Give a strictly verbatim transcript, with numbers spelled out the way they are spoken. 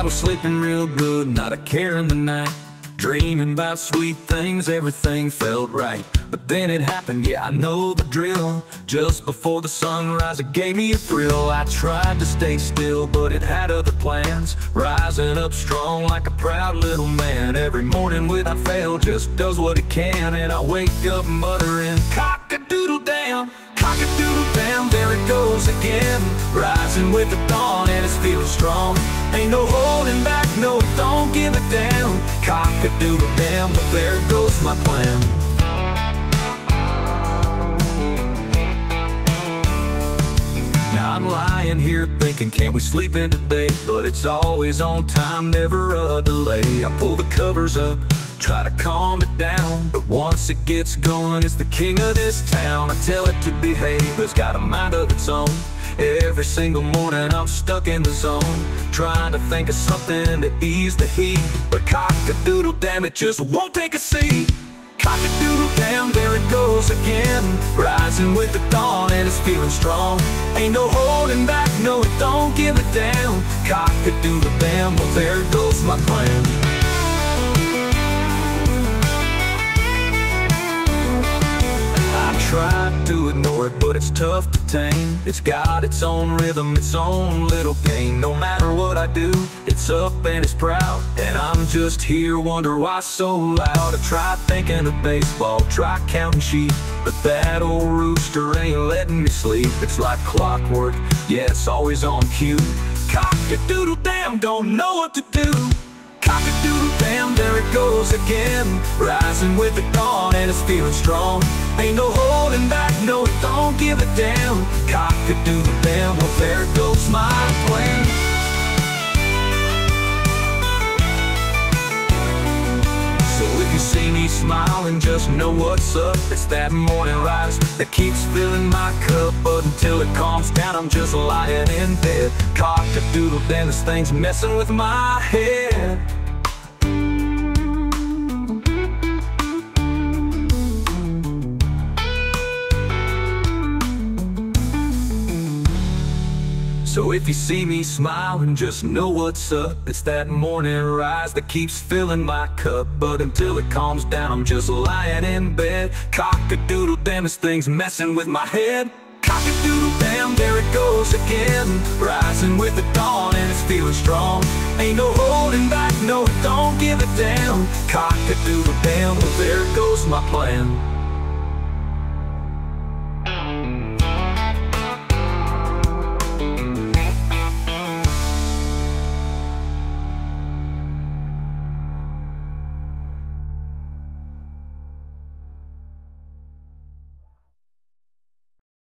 was sleeping real good, not a care in the night, dreaming about sweet things, everything felt right. But then it happened, yeah, I know the drill. Just before the sunrise, it gave me a thrill. I tried to stay still, but it had other plans, rising up strong like a proud little man. Every morning without fail, just does what it can. And I wake up muttering, cock-a-doodle-damn, cock-a-doodle-damn, there it goes again. Rising with the dawn and it's feeling strong. Ain't no holding back, no, don't give a damn. Cock-a-doodle-damn, but there goes my plan. Now I'm lying here thinking, can't we sleep in today? But it's always on time, never a delay. I pull the covers up, try to calm it down, but once it gets going, it's the king of this town. I tell it to behave, it's got a mind of its own. Every single morning I'm stuck in the zone, trying to think of something to ease the heat. But cock-a-doodle-damn, it just won't take a seat. Cock-a-doodle-damn, there it goes again. Rising with the dawn and it's feeling strong. Ain't no holding back, no, it don't give a damn. Cock-a-doodle-damn, well there goes my plan. Try to ignore it, but it's tough to tame. It's got its own rhythm, its own little game. No matter what I do, it's up and it's proud. And I'm just here, wonder why so loud. I try thinking of baseball, try counting sheep, but that old rooster ain't letting me sleep. It's like clockwork, yeah, it's always on cue. Cock-a-doodle-damn, don't know what to do. Cock-a-doodle-damn, there it goes again. Rising with the dawn and it's feeling strong. Ain't no holding back, no, it don't give a damn. Cock-a-doodle-damn, well there goes my plan. So if you see me smiling, just know what's up. It's that morning rise that keeps filling my cup. But until it calms down, I'm just lying in bed. Cock-a-doodle-damn, this thing's messing with my head. So if you see me smiling, just know what's up. It's that morning rise that keeps filling my cup. But until it calms down, I'm just lying in bed. Cock-a-doodle-damn, this thing's messing with my head. Cock-a-doodle-damn, there it goes again. Rising with the dawn and it's feeling strong. Ain't no holding back, no, don't give a damn. Cock-a-doodle-damn, well there goes my plan.